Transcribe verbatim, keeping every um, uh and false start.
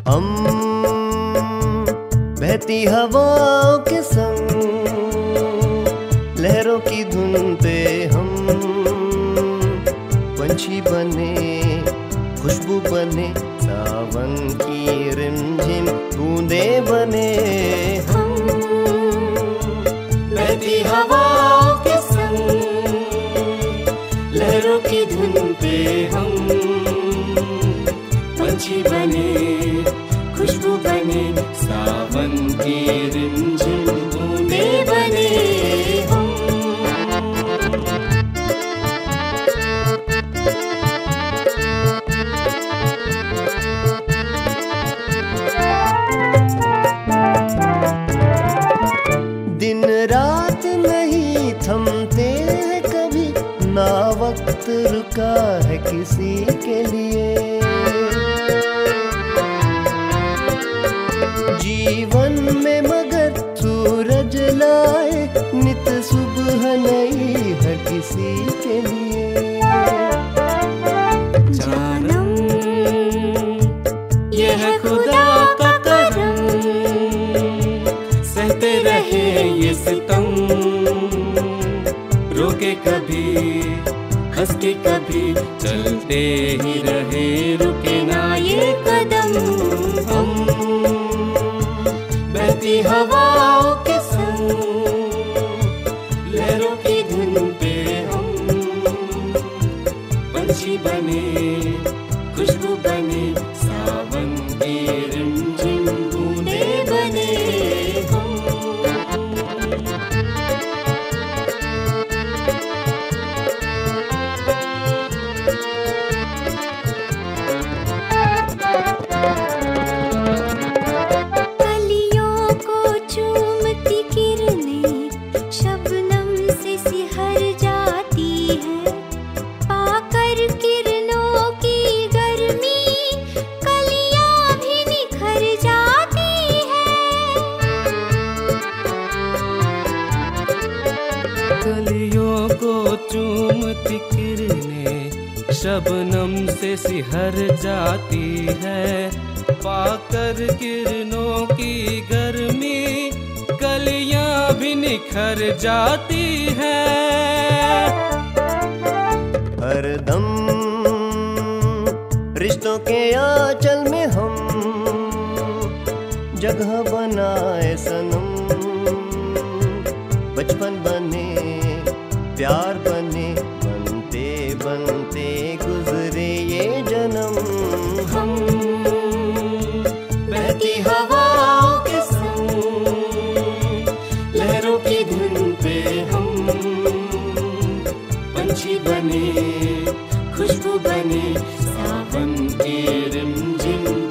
हम बहती हवाओं के संग लहरों की धुन पे हम पंछी बने, खुशबू बने, सावन की रिमझिम बूंदे बने। हम बहती हवाओं के संग लहरों की धुन पे हम पंछी बने, खुशबू बने, सावन की रिमझिम बूंदे बने। हम दिन रात नहीं थमते कभी, ना वक्त रुका है किसी के लिए। जीवन में मगर सूरज लाए नित सुबह नई हर किसी के लिए। जानम यह है खुदा का करम, सहते रहे ये सितम, रोके कभी हंस के कभी, चलते ही रहे रुके ना ये कदम। हम बहती हवाओं के संग लहरों की धुन पे हम पंछी बने, खुशबू बने, सावन की रिमझिम बूंदे बने। हम कलियों को चूमती किरणें शबनम से सिहर जाती है, पाकर किरणों की गर्मी कलियां भी निखर जाती है। हरदम रिश्तों के आंचल में हम जगह बनाए सनम, बचपन बने, प्यार बने, बनते बनते गुजरे ये जन्म। हम बहती हवाओं के संग लहरों की धुन पे हम पंछी बने, खुशबू बने, सावन की रिमझिम